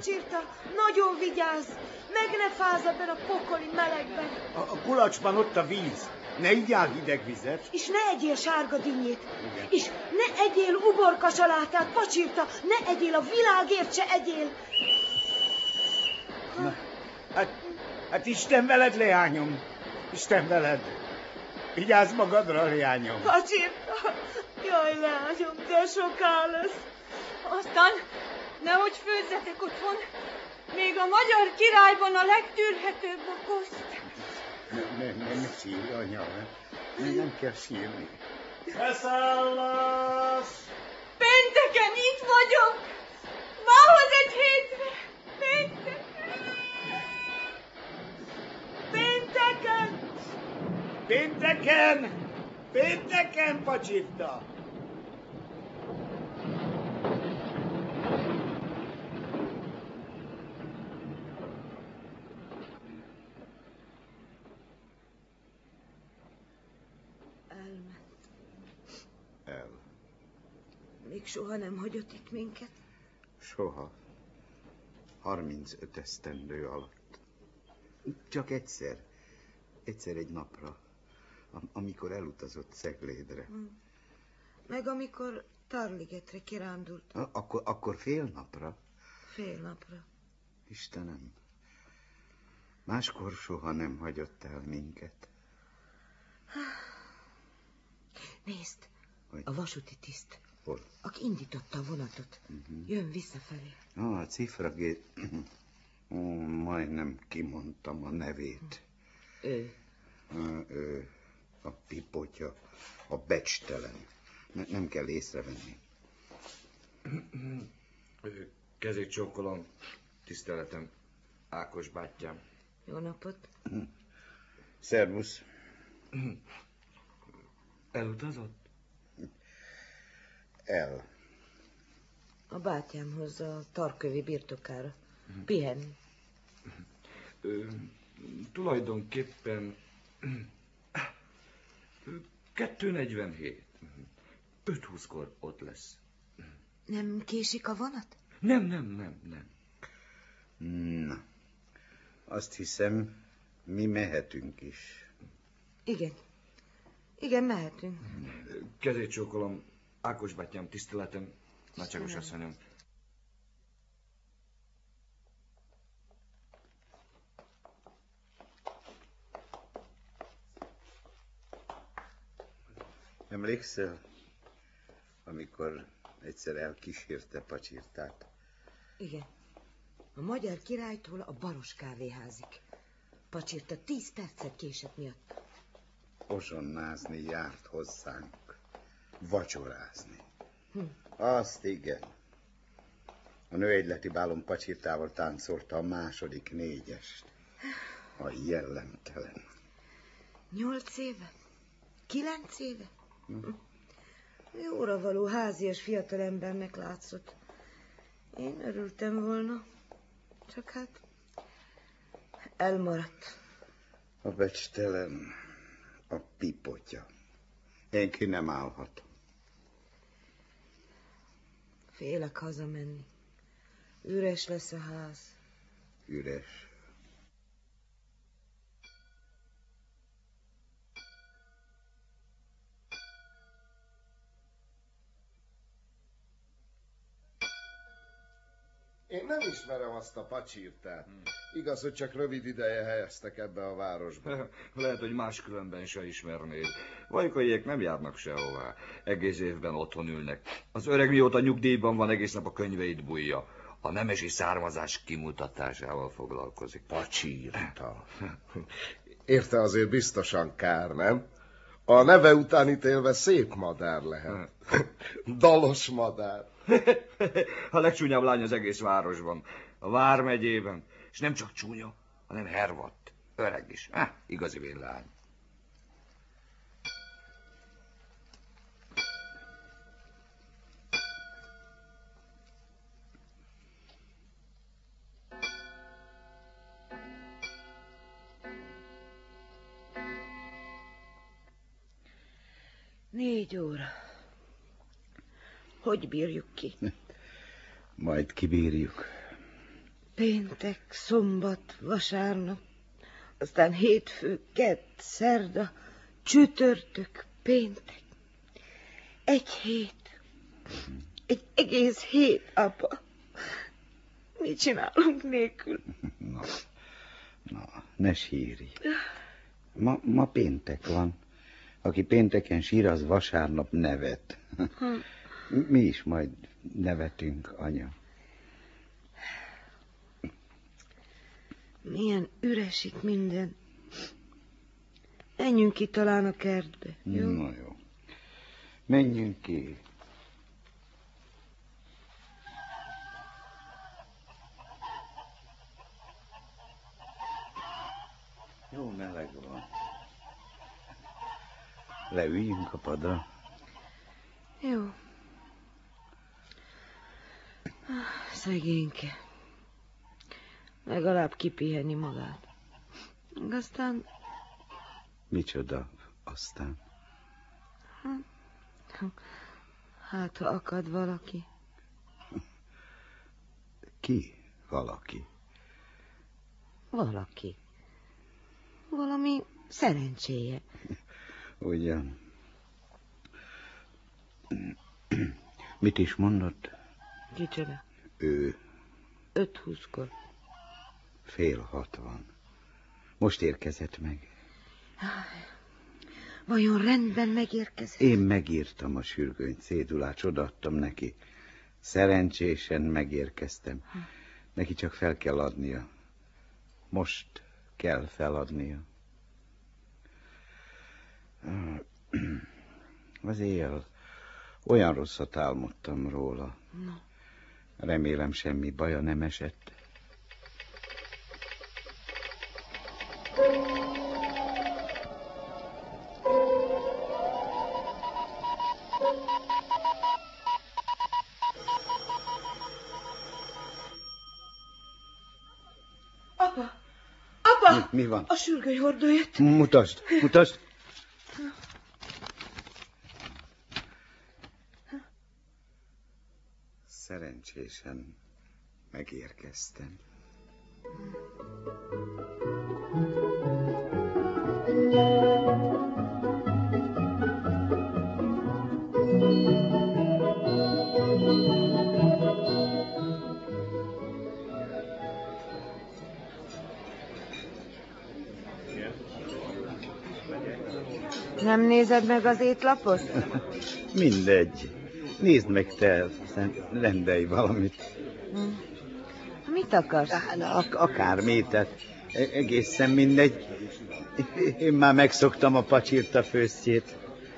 Pacsirta, nagyon vigyázz! Meg ne fázz ebben a pokoli melegben! A kulacsban ott a víz. Ne igyál hideg vizet. És ne egyél sárga dinnyét. Igen. És ne egyél uborka salátát, Pacsirta! Ne egyél, a világért se egyél! Na, hát Isten veled, leányom. Isten veled. Vigyázz magadra, leányom. Pacsirta! Jaj, leányom, de soká lesz. Aztán nehogy főzzetek otthon. Még a magyar királyban a legtűrhetőbb a koszt. Ne sírj, anya. Nem kell sírni. Beszállás! Pénteken itt vagyok. Mához egy hétre. Pénteken. Pénteken, Pacsirta. Elment. El. Még soha nem hagyott itt minket. Soha. 35 esztendő alatt. Csak egyszer egy napra, amikor elutazott Ceglédre. Meg amikor Tarligetre kirándult. Akkor fél napra? Fél napra. Istenem, máskor soha nem hagyott el minket. Nézd, hogy? A vasúti tiszt. Hol? Aki indította a vonatot. Jön visszafelé. A cifragét. Majdnem kimondtam a nevét. Ő. Ő. A pipotya. A becstelen. Nem kell észrevenni. Kezét csókolom, tiszteletem, Ákos bátyám. Jó napot. Szervusz. Elutazott? El. A bátyámhoz, a Tarkövi birtokára. Pihenni. Tulajdonképpen 2:47. 5:20-kor ott lesz. Nem késik a vonat? Nem. Na, azt hiszem, mi mehetünk is. Igen, mehetünk. Kezét csókolom, Ákos bátyám, tiszteletem, nagyságos asszonyom. Emlékszel, amikor egyszer elkísérte Pacsirtát? Igen. A magyar királytól a Baros kávéházig. Pacsirta 10 percet késett miatt. Ozsonnázni járt hozzánk. Vacsorázni. Azt igen. A nőegyleti bálon Pacsirtával táncolta a második 4-est. A jellemtelen. 8 éve? 9 éve? Jóra való házias fiatalembernek látszott. Én örültem volna. Csak hát elmaradt. A becstelen, a pipotya. Én ki nem állhat. Félek hazamenni. Üres lesz a ház. Üres. Én nem ismerem azt a Pacsirtát. Igaz, hogy csak rövid ideje helyeztek ebbe a városba. Lehet, hogy máskülönben se ismernéd. Vajkaiék nem járnak sehová. Egész évben otthon ülnek. Az öreg mióta nyugdíjban van, egész nap a könyveit bújja. A nemesi származás kimutatásával foglalkozik. Pacsirta. Érte, azért biztosan kár, nem? A neve után ítélve szép madár lehet. Dalos madár. A legcsúnyább lány az egész városban. A vármegyében. És nem csak csúnya, hanem hervadt. Öreg is. Igazi villány. Négy óra. Hogy bírjuk ki? Majd kibírjuk. péntek, szombat, vasárnap, aztán hétfő, kedd, szerda, csütörtök, péntek. Egy hét. Egy egész hét, apa. Mit csinálunk nélkül? Na, ne sírj. Ma péntek van. Aki pénteken sír, az vasárnap nevet. Mi is majd nevetünk, anya. Milyen üres itt minden. Menjünk ki talán a kertbe, jó? Na jó. Menjünk ki. Jó meleg van. Leüljünk a padra. Jó. Szegényke. Legalább kipiheni magát. Aztán... Micsoda aztán? Hát, ha akad valaki. Ki valaki? Valaki. Valami szerencséje. Ugyan. Mit is mondott? Kicsoda? Ő 5-20-kor. 5:30. Most érkezett meg. Vajon rendben megérkezett? Én megírtam a sürgőny cédulát, odaadtam neki. Szerencsésen megérkeztem. Neki csak fel kell adnia. Most kell feladnia. Az éjjel olyan rosszat álmodtam róla. No. Remélem semmi baja nem esett. Apa! Mi van? A sürgőlyhordó jött. Mutasd! Szerencsésen megérkeztem. Nem nézed meg az étlapot? Mindegy. Nézd meg te, aztán rendelj valamit. Mit akarsz? Akármi, tehát egészen mindegy. Én már megszoktam a pacsirta főztjét.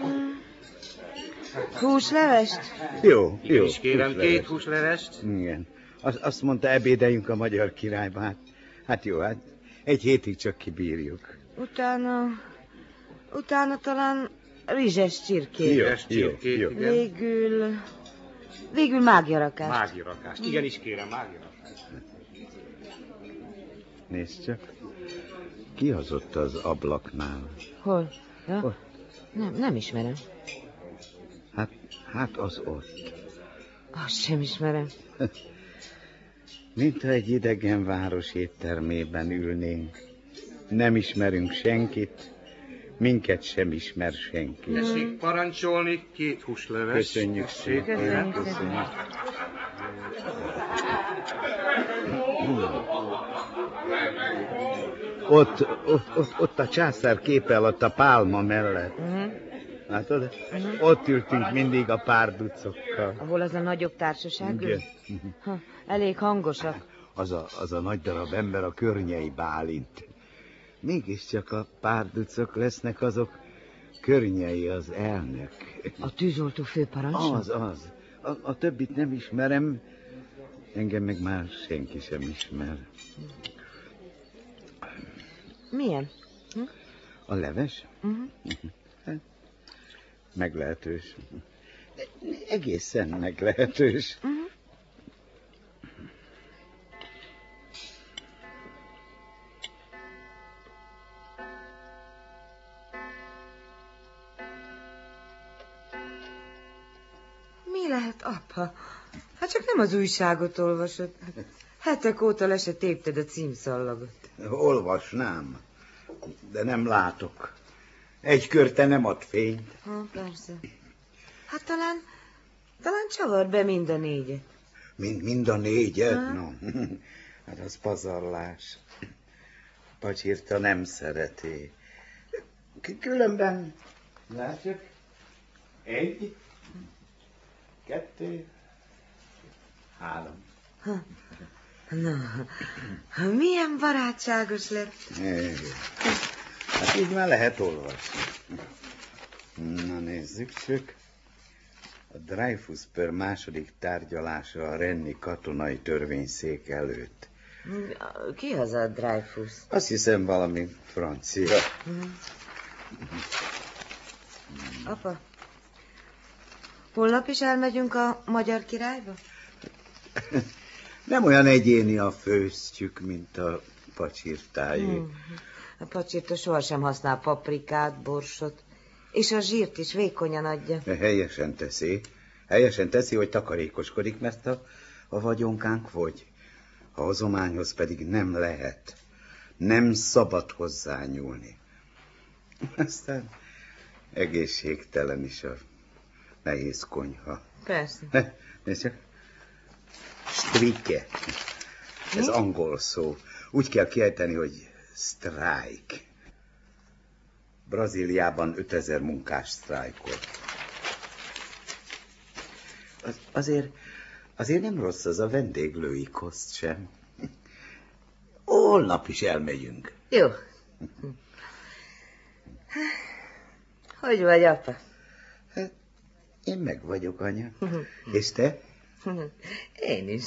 Húslevest? Jó. És kérem 2 húslevest. Igen. Azt mondta, ebédeljünk a Magyar Királyba. Hát jó, egy hétig csak kibírjuk. Utána talán rizses csirkét. Jó. Végül mágiarakást. Mágiarakást. Igenis kérem, mágiarakást. Nézd csak. Ki az ott az ablaknál? Hol? Ja? Ott. Nem ismerem. Hát az ott. Azt sem ismerem. Mintha egy idegen város éttermében ülnénk. Nem ismerünk senkit, minket sem ismer senki. Tessék parancsolni 2 húsleves. Köszönjük szépen. Köszönjük. Ott a császár képe alatt a pálma mellett. Látod? Ott ültünk mindig a párducokkal. Ahol az a nagyobb társaság ül? Elég hangosak. Az a nagy darab ember a Környei Bálint. Mégiscsak a párducok lesznek azok. Környei az elnök. A tűzoltó főparancsnok? Az. A többit nem ismerem. Engem meg már senki sem ismer. Milyen? A leves? Meglehetős. Egészen meglehetős. Mi lehet, apa? Hát csak nem az újságot olvasod. Hetek óta le se tépted a címszallagot. Olvasnám, de nem látok. Egy körte nem ad fényt. Persze. Hát talán csavard be mind a négyet. Mind a négyet? No. Hát az pazarlás. Pacsirta nem szereti. Különben látjuk. 1, 2, 3. Na, milyen barátságos lett. Hát így már lehet olvasni. Na nézzük csak. A Dreyfus-per második tárgyalása a Renni katonai törvényszék előtt. Ki az a Dreyfus? Azt hiszem valami francia. Apa, holnap is elmegyünk a Magyar Királyba? Nem olyan egyéni a főztjük, mint a pacsirtájé. A pacsirta sohasem használ paprikát, borsot, és a zsírt is vékonyan adja. Helyesen teszi. Helyesen teszi, hogy takarékoskodik, mert a vagyonkánk fogy. A hozományhoz pedig nem lehet. Nem szabad hozzányúlni. Aztán egészségtelen is a nehéz konyha. Persze. Nézd csak. Strike. Ez angol szó. Úgy kell kiejteni, hogy strike. Brazíliában 5000 munkás sztrájkolt. Azért nem rossz az a vendéglői koszt sem. Holnap is elmegyünk. Jó. Hogy vagy, apa? Hát, én meg vagyok, anya. És te? Én is.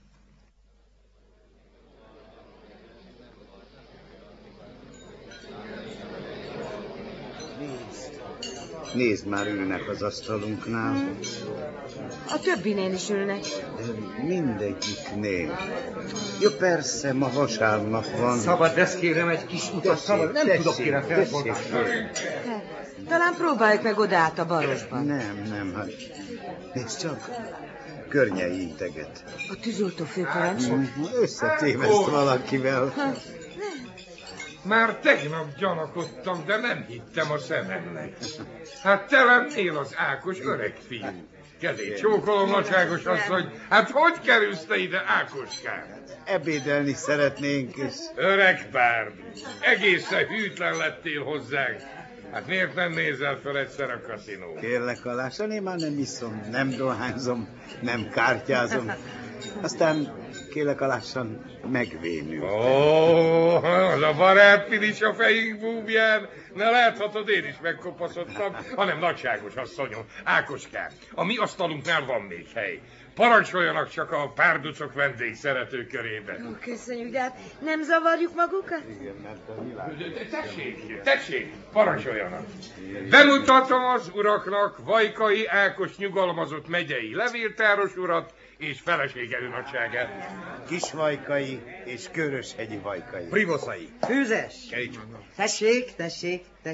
Nézd, már ülnek az asztalunknál. A többinél is ülnek. Mindegyiknél. Jó, persze, ma vasárnap van. Szabad, ezt kérem, egy kis utat, szabad. Nem tudok kérem felfordulni. Talán próbáljuk meg oda át a barosban. Nem, hát nézd csak. Környei integet. A tűzoltó főparancsnok? Összetéveszt valakivel. Már tegnap gyanakodtam, de nem hittem a szememnek. Hát te lennél az Ákos öreg fiú. Kezét csókolom, nagyságos asszony. Hát hogy kerülsz te ide, Ákoskám? Ebédelni szeretnénk, és... Öreg pár, egészen hűtlen lettél hozzánk. Hát miért nem nézel fel egyszer a kaszinó? Kérlek, Alásan, én már nem iszom, nem dohányzom, nem kártyázom. Aztán kérlek, Alásan, megvénül. Az a barátpid is a fejünk búbján. Ne láthatod, én is megkopaszodtam, hanem nagyságos asszonyom. Ákoskám, a mi asztalunknál van még hely. Parancsoljanak csak a párducok vendég szerető körében. Köszönjük, de hát nem zavarjuk magukat? Igen, mert a világ... Tessék, parancsoljanak. Bemutatom az uraknak Vajkai Ákos nyugalmazott megyei levéltáros urat és felesége nagyságát. Kisvajkai és Köröshegyi Vajkai. Privoszai. Fűzes! Tessék.